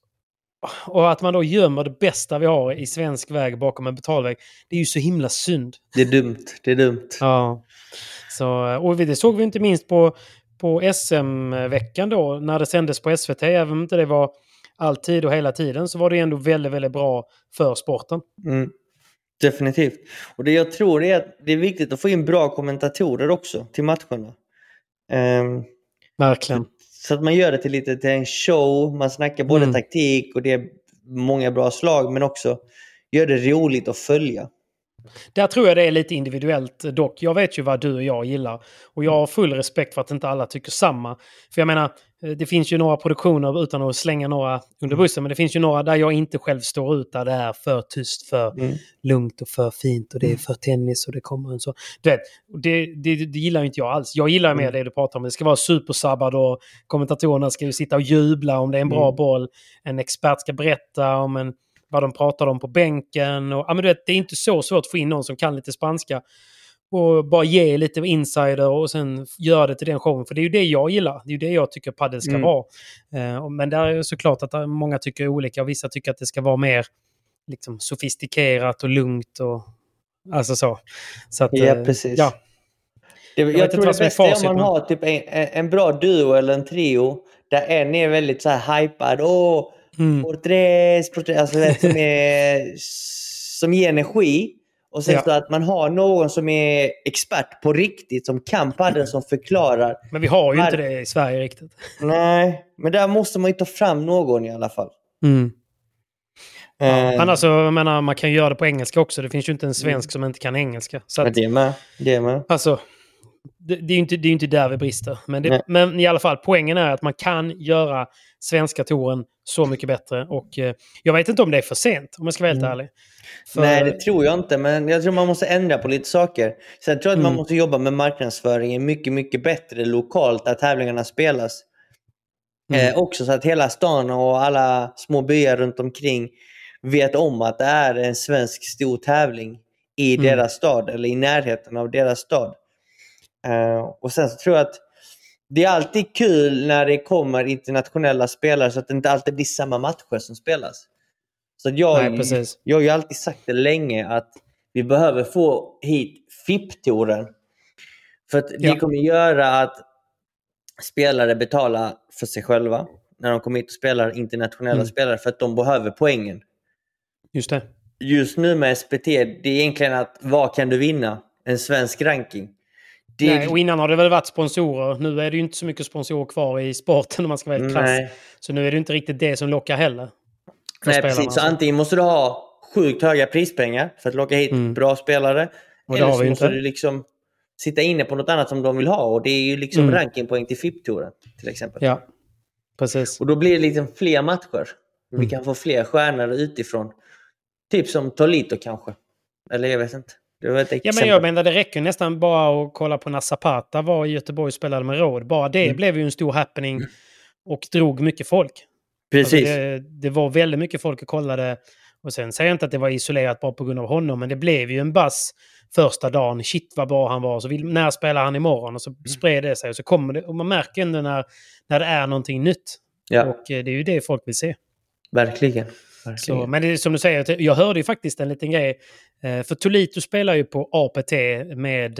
[SPEAKER 7] Och att man då gömmer det bästa vi har i svensk väg bakom en betalväg. Det är ju så himla synd.
[SPEAKER 8] Det är dumt.
[SPEAKER 7] Ja. Så, och det såg vi inte minst på SM-veckan då. När det sändes på SVT. Även om inte det var alltid och hela tiden så var det ändå väldigt, väldigt bra för sporten.
[SPEAKER 8] Definitivt. Och det jag tror är att det är viktigt att få in bra kommentatorer också till matcherna.
[SPEAKER 7] Verkligen.
[SPEAKER 8] Så att man gör det till en show. Man snackar både taktik och det är många bra slag, men också gör det roligt att följa.
[SPEAKER 7] Där tror jag det är lite individuellt dock. Jag vet ju vad du och jag gillar. Och jag har full respekt för att inte alla tycker samma. För jag menar, det finns ju några produktioner utan att slänga några under bussen. Men det finns ju några där jag inte själv står ut. Där det är för tyst, för lugnt och för fint. Och det är för tennis och det kommer en så. Du vet, det gillar inte jag alls. Jag gillar mer det du pratar om. Det ska vara supersabbad och kommentatorerna ska ju sitta och jubla om det är en bra boll. En expert ska berätta om vad de pratar om på bänken. Och, ja, men du vet, det är inte så svårt att få in någon som kan lite spanska. Och bara ge lite insider och sen göra det till den showen. För det är ju det jag gillar. Det är ju det jag tycker paddel ska vara. Men där är såklart att många tycker olika. Och vissa tycker att det ska vara mer liksom, sofistikerat och lugnt. Och, alltså så. Så att,
[SPEAKER 8] ja, precis.
[SPEAKER 7] Ja.
[SPEAKER 8] Jag tror det bästa är om man har typ en bra duo eller en trio. Där en är väldigt så här hypad. Porträtt, alltså som ger energi. Och sen så att man har någon som är expert på riktigt, som kan padden, som förklarar.
[SPEAKER 7] Men vi har ju inte det i Sverige riktigt.
[SPEAKER 8] Nej, men där måste man ju ta fram någon i alla fall.
[SPEAKER 7] Men alltså, jag menar, man kan göra det på engelska också. Det finns ju inte en svensk som inte kan engelska. Så att,
[SPEAKER 8] det är med.
[SPEAKER 7] Alltså, det är ju inte där vi brister. Men i alla fall, poängen är att man kan göra svenska touren så mycket bättre. Och jag vet inte om det är för sent, om jag ska vara helt ärlig.
[SPEAKER 8] Nej, det tror jag inte. Men jag tror man måste ändra på lite saker. Sen tror jag att man måste jobba med marknadsföringen mycket, mycket bättre lokalt där tävlingarna spelas. Också så att hela stan och alla små byar runt omkring vet om att det är en svensk stor tävling i deras stad eller i närheten av deras stad. Och sen så tror jag att det är alltid kul när det kommer internationella spelare så att det inte alltid blir samma matcher som spelas. Så att jag har ju alltid sagt det länge att vi behöver få hit FIP-touren. För att det kommer göra att spelare betalar för sig själva när de kommer hit och spelar internationella spelare för att de behöver poängen.
[SPEAKER 7] Just det.
[SPEAKER 8] Just nu med SPT, det är egentligen att vad kan du vinna? En svensk ranking.
[SPEAKER 7] Nej, och innan har det väl varit sponsorer. Nu är det ju inte så mycket sponsorer kvar i sporten om man ska vara helt krass. Så nu är det inte riktigt det som lockar heller.
[SPEAKER 8] Nej, precis. Så antingen måste du ha sjukt höga prispengar för att locka hit bra spelare.
[SPEAKER 7] Och
[SPEAKER 8] eller så måste du liksom sitta inne på något annat som de vill ha. Och det är ju liksom rankingpoäng till FIP-touren till exempel.
[SPEAKER 7] Ja, precis.
[SPEAKER 8] Och då blir det liksom fler matcher. Vi kan få fler stjärnor utifrån. Typ som Tolito kanske. Eller jag vet inte.
[SPEAKER 7] Men jag menar det räcker nästan bara att kolla på när Zapata var i Göteborg och spelade med Råd. Bara det blev ju en stor happening och drog mycket folk.
[SPEAKER 8] Precis.
[SPEAKER 7] Alltså det var väldigt mycket folk och kollade. Och sen säger jag inte att det var isolerat bara på grund av honom, men det blev ju en bass första dagen. Shit vad bra han var. Så när spelar han imorgon? Och så spred det sig och så kommer det. Och man märker ändå när det är någonting nytt. Ja. Och det är ju det folk vill se.
[SPEAKER 8] Verkligen.
[SPEAKER 7] Så, men det är som du säger, jag hörde ju faktiskt en liten grej. För Tolito spelar ju på APT med,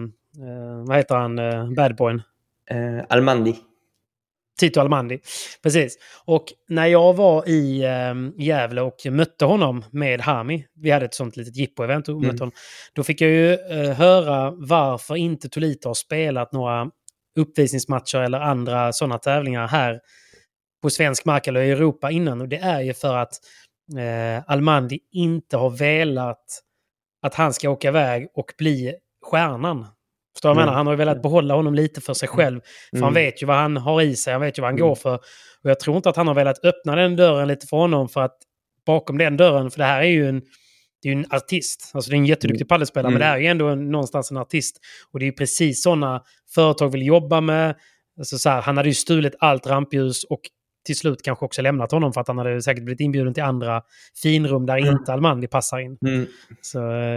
[SPEAKER 7] vad heter han, badboyen?
[SPEAKER 8] Almandi.
[SPEAKER 7] Tito Almandi, precis. Och när jag var i Gävle och mötte honom med Hami, vi hade ett sånt litet jippo-event och mötte honom, då fick jag ju höra varför inte Tolito har spelat några uppvisningsmatcher eller andra sådana tävlingar här på svensk mark eller i Europa innan. Och det är ju för att Almandi inte har velat att han ska åka iväg och bli stjärnan. Förstår jag menar? Han har ju velat behålla honom lite för sig själv. För han vet ju vad han har i sig. Han vet ju vad han går för. Och jag tror inte att han har velat öppna den dörren lite för honom. För att bakom den dörren, för det här är ju en artist. Alltså det är en jätteduktig paddelspelare. Men det är ju ändå någonstans en artist. Och det är ju precis sådana företag vill jobba med. Alltså så här, han hade ju stulit allt rampljus och till slut kanske också lämnat honom för att han hade säkert blivit inbjuden till andra finrum där inte Almandi passar in. Så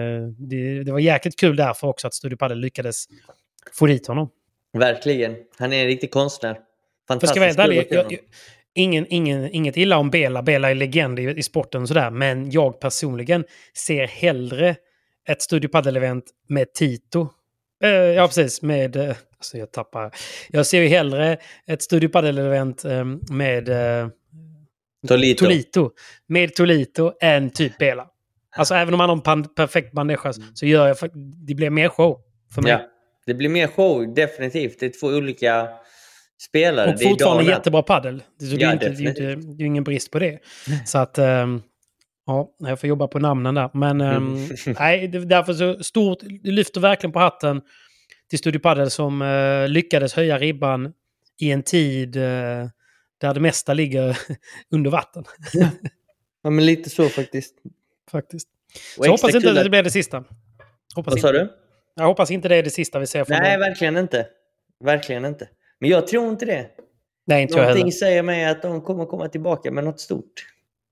[SPEAKER 7] det var jäkligt kul därför också att Studio Padel lyckades få dit honom.
[SPEAKER 8] Verkligen. Han är en riktig konstnär.
[SPEAKER 7] Fantastiskt kul. Inget illa om Bela. Bela är legend i sporten och sådär. Men jag personligen ser hellre ett Studio Padel-event med Tito. Ja, precis. Med... Jag ser ju hellre ett Studio Padel-event med Tolito. Med Tolito än typ Bela. Alltså även om man har en perfekt bandeja så gör jag det blir mer show för mig. Ja,
[SPEAKER 8] det blir mer show, definitivt. Det är två olika spelare.
[SPEAKER 7] Och fortfarande jättebra paddel. Det är ju ingen brist på det. Så att... ja, jag får jobba på namnen där. Men nej, därför så stort, lyfter verkligen på hatten till Studio Padel som lyckades höja ribban i en tid där det mesta ligger under vatten.
[SPEAKER 8] Ja, men lite så faktiskt.
[SPEAKER 7] Så hoppas inte att det blir det sista.
[SPEAKER 8] Vad sa du?
[SPEAKER 7] Jag hoppas inte det är det sista vi ser från
[SPEAKER 8] dem. Nej, verkligen inte. Men jag tror inte det.
[SPEAKER 7] Nej, inte jag heller.
[SPEAKER 8] Någonting säger mig att de kommer komma tillbaka med något stort.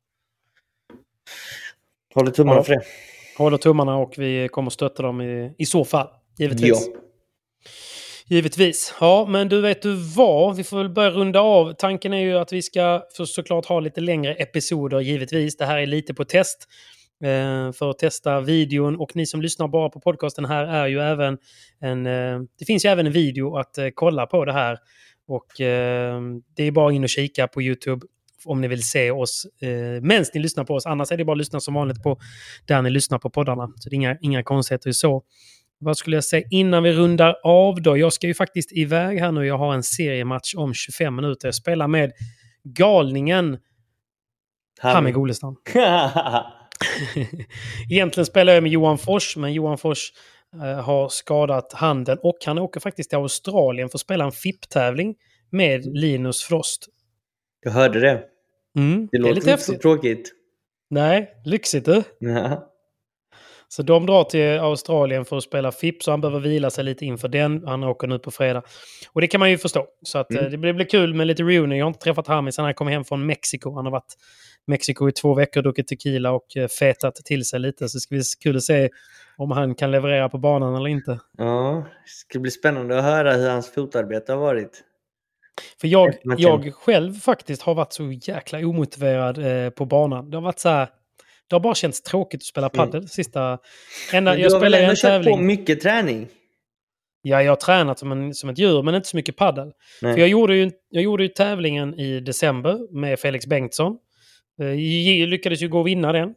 [SPEAKER 8] Håller tummarna för det.
[SPEAKER 7] Håller tummarna och vi kommer stötta dem i så fall. Givetvis. Ja. Givetvis. Ja, men du vet du vad? Vi får väl börja runda av. Tanken är ju att vi ska såklart ha lite längre episoder, givetvis. Det här är lite på test. För att testa videon. Och ni som lyssnar bara på podcasten här är ju även det finns ju även en video att kolla på det här. Och det är bara in och kika på YouTube om ni vill se oss medan ni lyssnar på oss. Annars är det bara att lyssna som vanligt på där ni lyssnar på poddarna. Så det är inga konstigheter så. Vad skulle jag säga innan vi rundar av då? Jag ska ju faktiskt iväg här nu. Jag har en seriematch om 25 minuter. Jag spelar med galningen Hami Golestam. Egentligen spelar jag med Johan Fors, men Johan Fors har skadat handen och han åker faktiskt till Australien för att spela en FIP-tävling med Linus Frost.
[SPEAKER 8] Jag hörde det.
[SPEAKER 7] Det
[SPEAKER 8] låter
[SPEAKER 7] lite
[SPEAKER 8] inte så tråkigt.
[SPEAKER 7] Nej, lyxigt du.
[SPEAKER 8] Ja.
[SPEAKER 7] Så de drar till Australien för att spela FIP, så han behöver vila sig lite inför den. Han åker nu på fredag. Och det kan man ju förstå. Så att det blir kul med lite reunion. Jag har inte träffat Hami sedan han kom hem från Mexiko. Han har varit i Mexiko i 2 veckor, druckit tequila och fetat till sig lite. Så det ska bli kul att se om han kan leverera på banan eller inte.
[SPEAKER 8] Ja, det ska bli spännande att höra hur hans fotarbete har varit.
[SPEAKER 7] För jag själv faktiskt har varit så jäkla omotiverad på banan. Det har varit så här, det har bara känts tråkigt att spela paddel sista.
[SPEAKER 8] Jag spelar en tävling. På mycket träning.
[SPEAKER 7] Ja, jag har tränat som ett djur, men inte så mycket paddel. För jag gjorde ju tävlingen i december med Felix Bengtsson. Lyckades ju gå och vinna den.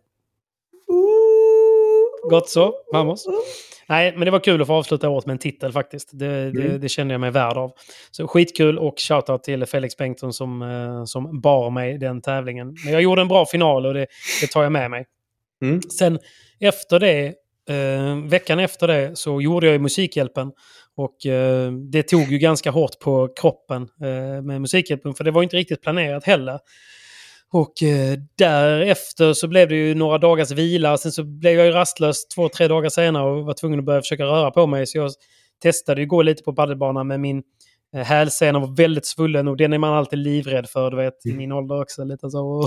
[SPEAKER 7] Gott så, vamos. Nej, men det var kul att få avsluta året med en titel faktiskt. Det kände jag mig värd av. Så skitkul, och shoutout till Felix Bengtsson som bar mig den tävlingen. Men jag gjorde en bra final och det tar jag med mig. Sen efter det, veckan efter det, så gjorde jag ju Musikhjälpen. Och det tog ju ganska hårt på kroppen med Musikhjälpen, för det var inte riktigt planerat heller. Och därefter så blev det ju några dagars vila. Sen så blev jag ju rastlös 2-3 dagar senare och var tvungen att börja försöka röra på mig. Så jag testade ju gå lite på padelbanan, med min hälsena var väldigt svullen. Och den är man alltid livrädd för, du vet, i min ålder också. Lite så.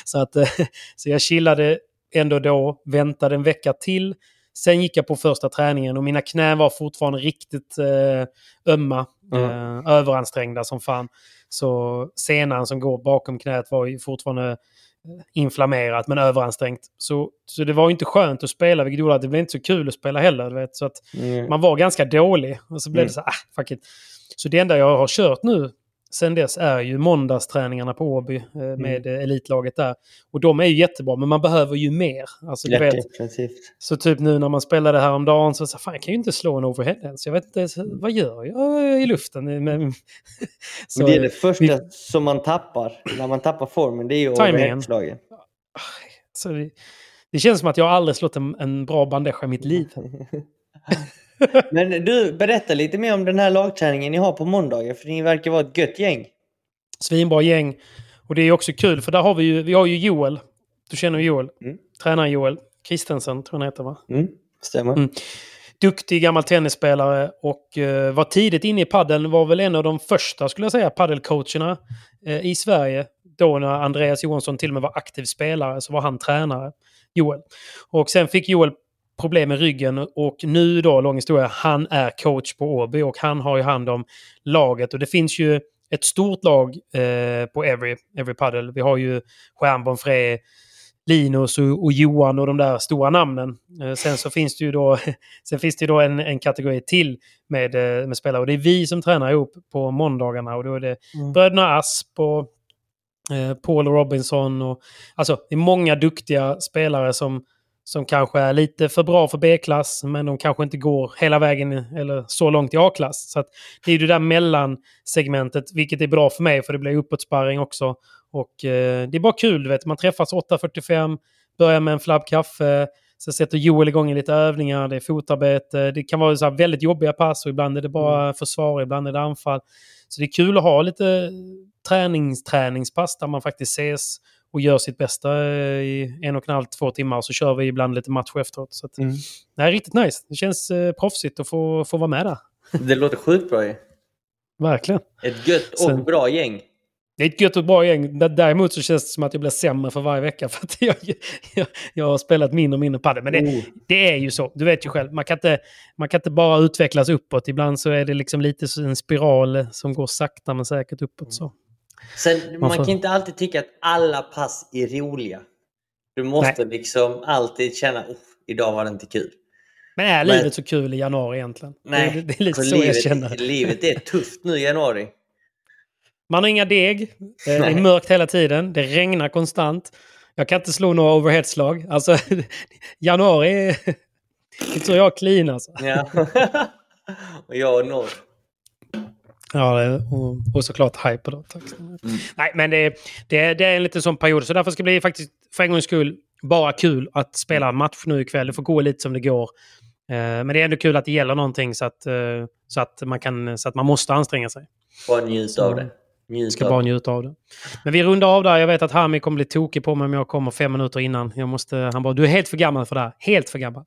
[SPEAKER 7] Så jag chillade ändå då, väntade en vecka till. Sen gick jag på första träningen och mina knän var fortfarande riktigt ömma. Överansträngda som fan. Så senan som går bakom knät var ju fortfarande inflammerat men överansträngt. Så det var ju inte skönt att spela, vilket gjorde att det blev inte så kul att spela heller. Du vet? Så att man var ganska dålig. Och så blev det så fuck it. Så det enda jag har kört nu sen dess är ju måndagsträningarna på Åby med elitlaget där. Och de är ju jättebra, men man behöver ju mer. Alltså, du vet, så typ nu när man spelade här om dagen så fan, jag kan ju inte slå en overhead. Så jag vet inte, vad gör jag i luften? Men
[SPEAKER 8] det är det första som man tappar när man tappar formen, det är ju overheadslagen.
[SPEAKER 7] Så det känns som att jag aldrig slått en bra bandeja i mitt liv.
[SPEAKER 8] Men du, berätta lite mer om den här lagträningen ni har på måndagar, för ni verkar vara ett gött gäng.
[SPEAKER 7] Svinbra gäng. Och det är också kul, för där har vi har ju Joel. Du känner Joel. Tränaren Joel Kristensen, tror jag han heter, va?
[SPEAKER 8] Stämmer.
[SPEAKER 7] Duktig gammal tennisspelare och var tidigt inne i paddeln. Var väl en av de första, skulle jag säga, paddelcoacherna i Sverige. Då när Andreas Johansson till och med var aktiv spelare så var han tränare, Joel. Och sen fick Joel problem med ryggen och nu då, lång historia, han är coach på Åby och han har ju hand om laget. Och det finns ju ett stort lag på Every Paddle. Vi har ju Stjärnborn Frey, Linus och Johan och de där stora namnen. Sen så finns det ju då en kategori till med spelare. Och det är vi som tränar ihop på måndagarna. Och då är det bröderna Asp och Paul Robinson. Och, alltså det är många duktiga spelare som kanske är lite för bra för B-klass, men de kanske inte går hela vägen eller så långt i A-klass. Så att det är ju det där mellansegmentet, vilket är bra för mig, för det blir uppåtsparring också. Och det är bara kul, du vet. Man träffas 8:45, börjar med en flabb kaffe, så sätter Joel igång i lite övningar, det är fotarbete. Det kan vara så här väldigt jobbiga pass och ibland är det bara försvar, ibland är det anfall. Så det är kul att ha lite träningspass där man faktiskt ses och gör sitt bästa i 1,5-2 timmar, och så kör vi ibland lite match efteråt. Så att, det är riktigt nice. Det känns proffsigt att få vara med där.
[SPEAKER 8] Det låter sjukt bra ju.
[SPEAKER 7] Verkligen.
[SPEAKER 8] Ett gött och bra gäng.
[SPEAKER 7] Det är ett gött och bra gäng. Däremot så känns det som att jag blir sämre för varje vecka, för att jag har spelat mindre och mindre padel. Men det är ju så. Du vet ju själv. Man kan inte bara utvecklas uppåt. Ibland så är det liksom lite en spiral som går sakta men säkert uppåt. Så.
[SPEAKER 8] Sen, man kan inte alltid tycka att alla pass är roliga. Du måste liksom alltid känna, idag var det inte kul.
[SPEAKER 7] Men är livet så kul i januari egentligen?
[SPEAKER 8] Nej,
[SPEAKER 7] det är lite så jag känner.
[SPEAKER 8] Livet är tufft nu i januari.
[SPEAKER 7] Man har inga deg. Det är mörkt hela tiden. Det regnar konstant. Jag kan inte slå några overheadslag. Alltså, januari det tror jag clean alltså.
[SPEAKER 8] Ja. Och jag och Norr.
[SPEAKER 7] Ja, och såklart hype då. Tack. Nej, men det är en liten sån period. Så därför ska det bli faktiskt för en gångs skull bara kul att spela en match nu ikväll. Det får gå lite som det går. Men det är ändå kul att det gäller någonting så att man måste anstränga sig.
[SPEAKER 8] Bara njuta av det.
[SPEAKER 7] Bara njuta av det. Men vi rundar av där. Jag vet att Hami kommer bli tokig på mig om jag kommer 5 minuter innan. Han bara, du är helt för gammal för det här. Helt för gammal.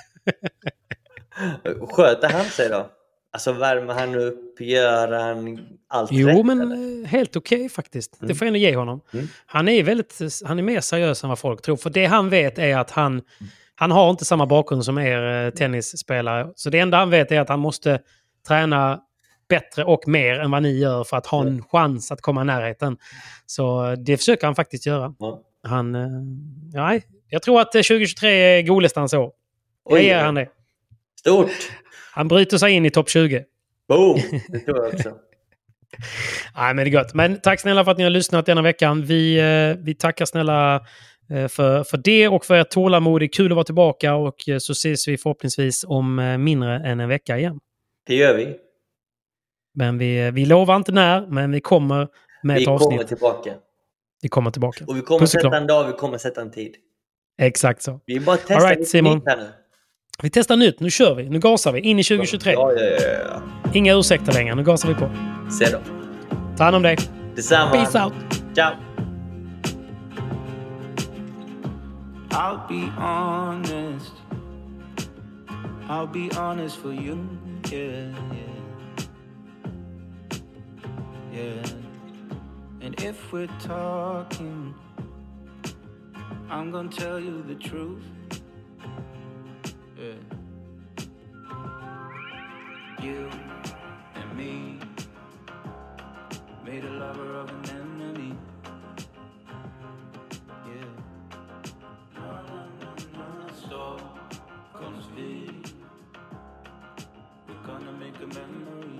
[SPEAKER 8] Sköter han sig då? Alltså värmer han upp, gör han allt rätt?
[SPEAKER 7] Jo, men helt okej faktiskt. Det får jag ändå ge honom. Han är mer seriös än vad folk tror. För det han vet är att han har inte samma bakgrund som tennisspelare. Så det enda han vet är att han måste träna bättre och mer än vad ni gör för att ha en chans att komma i närheten. Så det försöker han faktiskt göra. Jag tror att 2023 är Golestans år. Jag ger han det.
[SPEAKER 8] Stort!
[SPEAKER 7] Han bryter sig in i topp 20.
[SPEAKER 8] Boom! Det tror jag också.
[SPEAKER 7] Nej, men det är gott. Men tack snälla för att ni har lyssnat denna veckan. Vi tackar snälla för det och för ert tålamod. Kul att vara tillbaka och så ses vi förhoppningsvis om mindre än en vecka igen.
[SPEAKER 8] Det gör vi.
[SPEAKER 7] Men vi lovar inte när, men vi kommer med ett avsnitt. Vi kommer tillbaka.
[SPEAKER 8] Och vi kommer sätta en dag, vi kommer sätta en tid.
[SPEAKER 7] Exakt så.
[SPEAKER 8] Vi bara testar lite nytt här nu.
[SPEAKER 7] Vi testar nytt, nu kör vi. Nu gasar vi in i 2023.
[SPEAKER 8] Ja.
[SPEAKER 7] Inga ursäkter längre, nu gasar vi på.
[SPEAKER 8] Se då.
[SPEAKER 7] Ta hand om dig.
[SPEAKER 8] Detsamma.
[SPEAKER 7] Peace out.
[SPEAKER 8] Ciao.
[SPEAKER 9] I'll be honest for you, yeah. And if we're talking, I'm gonna tell you the truth, yeah. You and me made a lover of an enemy, yeah. So gonna speak, we're gonna make a memory.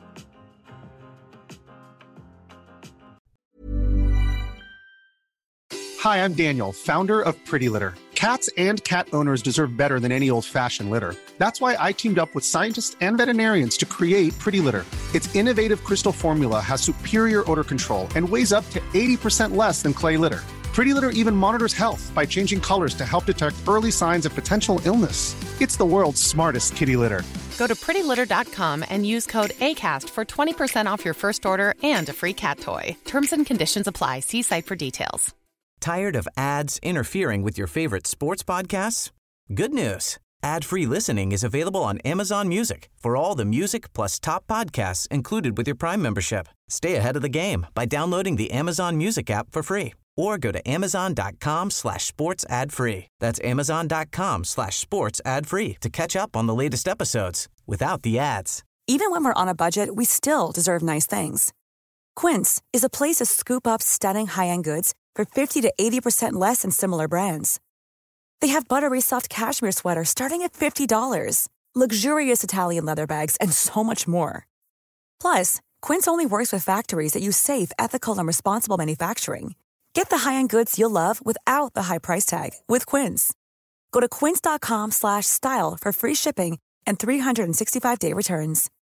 [SPEAKER 11] Hi, I'm Daniel, founder of Pretty Litter. Cats and cat owners deserve better than any old-fashioned litter. That's why I teamed up with scientists and veterinarians to create Pretty Litter. Its innovative crystal formula has superior odor control and weighs up to 80% less than clay litter. Pretty Litter even monitors health by changing colors to help detect early signs of potential illness. It's the world's smartest kitty litter.
[SPEAKER 12] Go to prettylitter.com and use code ACAST for 20% off your first order and a free cat toy. Terms and conditions apply. See site for details.
[SPEAKER 13] Tired of ads interfering with your favorite sports podcasts? Good news. Ad-free listening is available on Amazon Music for all the music plus top podcasts included with your Prime membership. Stay ahead of the game by downloading the Amazon Music app for free or go to amazon.com/sports ad free. That's amazon.com/sports ad free to catch up on the latest episodes without the ads.
[SPEAKER 14] Even when we're on a budget, we still deserve nice things. Quince is a place to scoop up stunning high-end goods for 50 to 80% less than similar brands. They have buttery soft cashmere sweaters starting at $50, luxurious Italian leather bags, and so much more. Plus, Quince only works with factories that use safe, ethical, and responsible manufacturing. Get the high-end goods you'll love without the high price tag with Quince. Go to quince.com/style for free shipping and 365-day returns.